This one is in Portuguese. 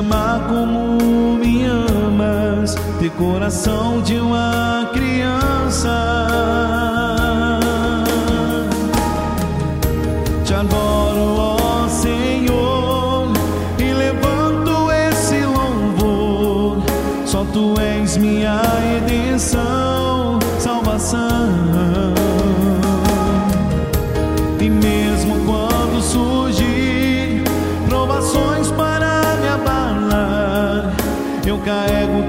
amar como me amas, ter coração de uma criança. Te adoro, ó Senhor, e levanto esse louvor. Só Tu és minha redenção, salvação. E mesmo quando surgir provações para me abalar, eu carrego